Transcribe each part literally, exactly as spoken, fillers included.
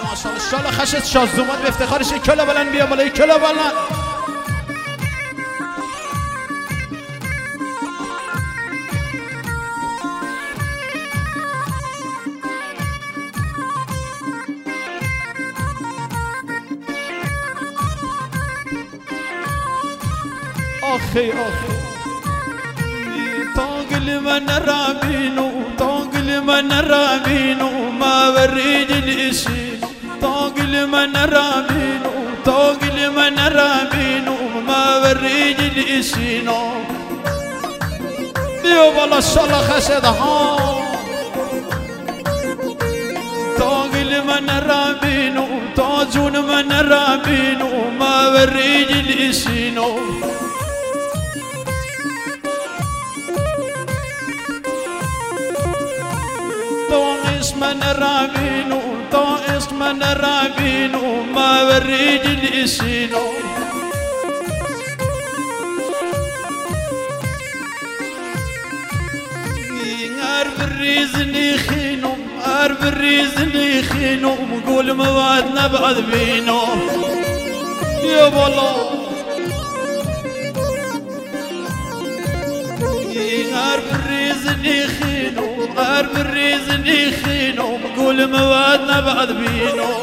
ماشاءالله شالا خشت شازدومات به افتخارش کلا بلند بیا بالای کلا بلند آخی آخی طاقل من رابينو طاقل من رابينو ما بريد الاسين طاقل من رابينو طاقل من رابينو ما بريد الاسين بيو بالله الشالله خشد ها طاقل من رابينو طاجون من رابينو ما بريد الاسين طائس من رابينو طائس من رابينو ما بريد الاسينو عارف الريزني خينو عارف الريزني خينو مقول موادنا بعد بينو يا بالله عارف الريزني خينو عارف الريزني خينو مقول موادنا بعد بينو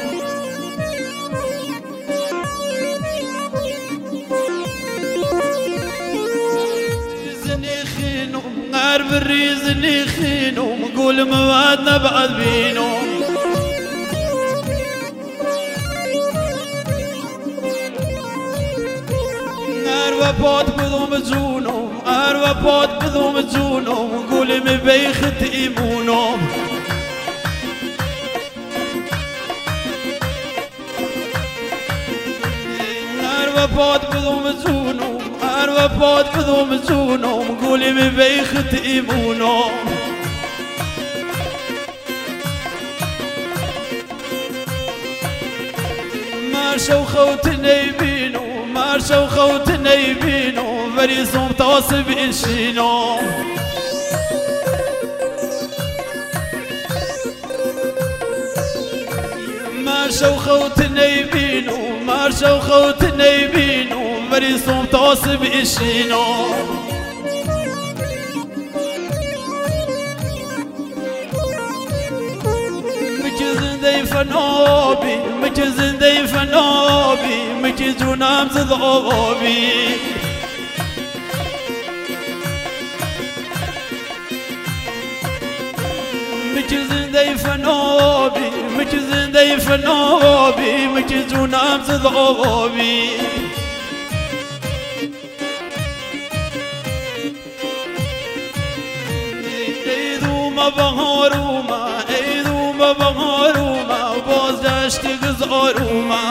ريزني خينو عارف الريزني خينو مقول موادنا بعد بينو عارف بوت بذوم زونو عارف بوت بذوم زونو مقول مبيخت إيمونو عارف بوت بذوم زونو عارف بوت بذوم زونو مقول مبيخت إيمونو مارشوا خوتني بينو مارشوا خوتني بينو فريسهم تواصب إنشينو مارشوا خوتني بينو مارشوا خوتني بينو فريسهم تواصب إنشينو مجزن دي فنوبي مجزن دي فنوبي مجزو نامز ضوبي مجزن دي فنوبي مجزن دي فنوبي مجزو نامز ضوبي ايدو ما بهاروما ايدو ما بهاروما باز داشت گزاروما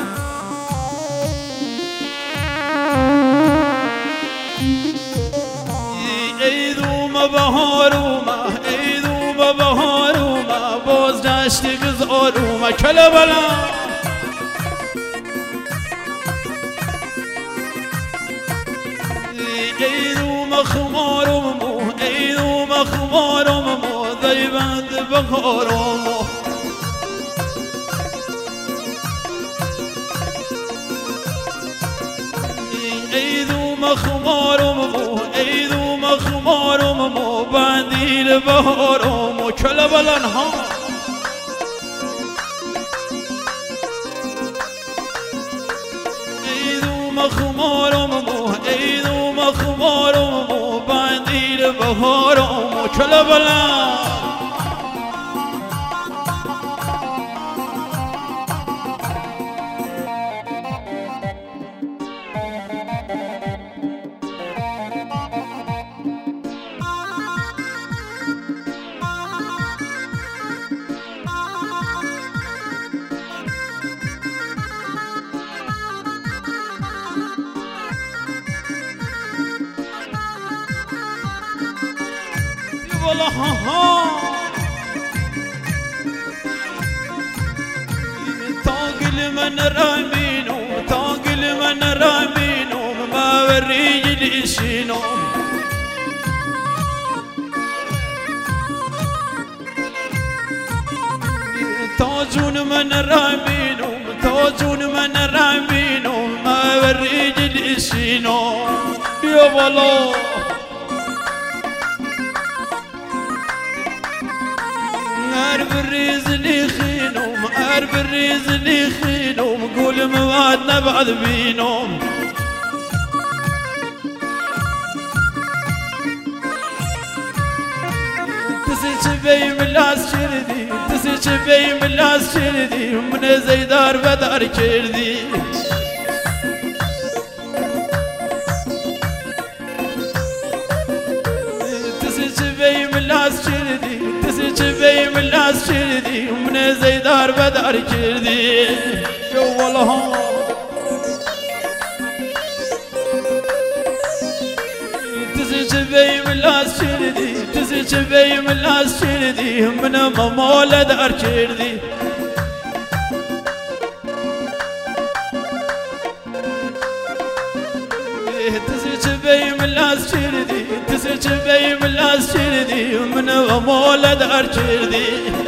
ايدو ما بهاروما ايدو ما بهاروما باز داشت گزاروما کلا بلا ايدو ما خمارمو ايدو ما خمارمو ذيبند بخارمو ايدو مخمارمو ايدو مخمارمو بعدي بهارمو كلا بلنها ايدو مخمارمو ايدو مخمارمو بعدي بهارمو كلا بلن والله ها ها طاقل من رامينو طاقل من رامينو ما وريج الإشينو تاجون من من رامينهم توجون من رامينهم ما بالرجل الشينهم يا والله أرب الريز اللي خينهم أرب الريز اللي خينهم قول موادنا بعد بينهم تسي شبي من لاس شردي تسي شبي من لاس شردي من زيدار بدار كردي تسي شبي من لاس شردي تسي شبي من لاس شردي من زيدار بدار كردي يا والله تسي شبي من لاس شردي تسي شبي من لاس شردي من ممولة دار كردي تسي شبي من لاس شردي تسي شبي من لاس شردي من ممولة دار كردي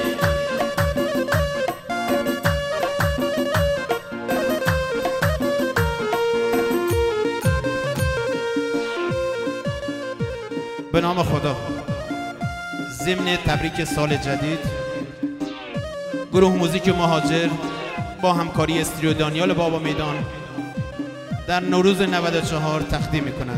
به نام خدا ضمن تبریک سال جدید گروه موزیک مهاجر با همکاری استودیو دانیال بابا میدان در نوروز نود و چهار تقدیم می‌کند.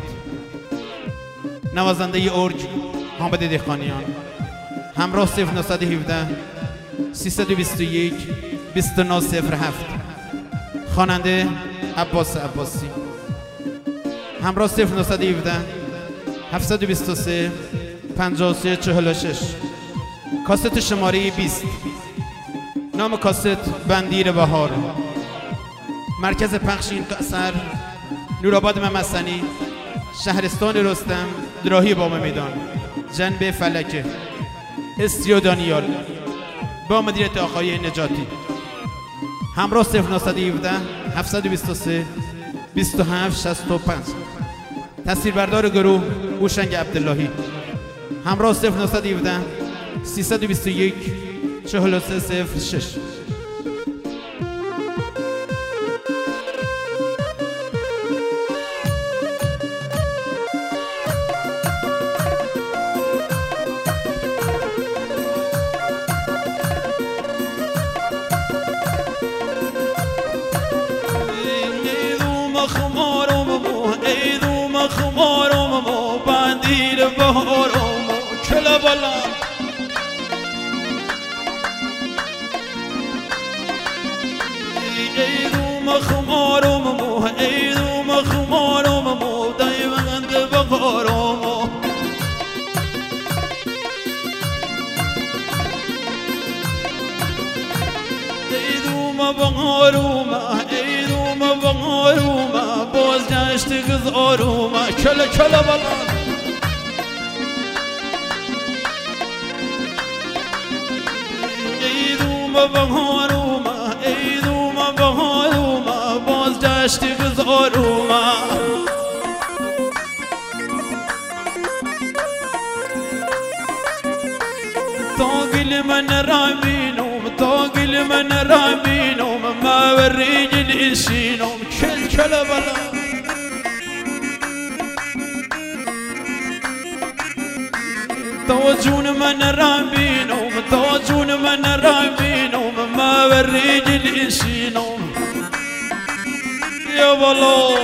نوازنده ارگ حامد دهقانیان همراه صفر نهصد و هفده سیصد و بیست و یک بیست و نه صفر هفت خواننده عباس عباسی همراه صفر نهصد و هفده هفتصد و بیست و سه پنجاه و سه چهل و شش کاست شماره بیست نام کاست بندیر بهار مرکز پخش این اثر نورآباد ممسنی شهرستان رستم دراهی بام میدان جنب فلکه استودیو دانیال با مدیریت آقای نجاتی همراه صفر نهصد و هفده هفتصد و بیست و سه بیست و هفت شصت و پنج تصویربردار گروه هوشنگ عبداللهی همراه صفر نهصد و هفده سیصد و بیست و یک چهل و سه صفر شش خمارم مو بندیر بهارم کلا بالا ایدوم خمارم مو ایدوم خمارم مو دایوند بهارم ایدوم بهارم ایدوم بهارم باز گشت گذارم کلا کلا بالا ایدوم بهارم ایدوم بهارم باز گشت گذارم طاقل من رامينهم طاقل من رامينهم ما بالرجل الشينهم كل كلا بلا توجون من رامينهم توجون من رامينهم ما بالرجل الشينهم يا والله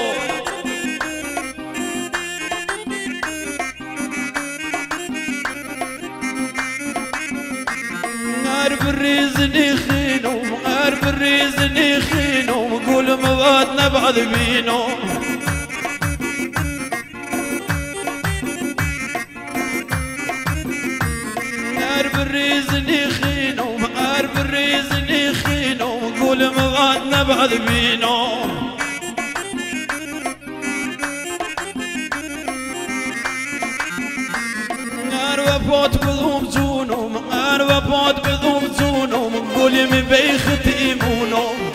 أرب الريز نخينهم أرب الريز نخينهم قول موادنا بعد بينهم أرب الريز نخينهم أرب الريز نخينهم قول موادنا بعد بينهم وفات بذوم زونهم أنا وفات بذوم زونهم قولي من بيخت إيمونهم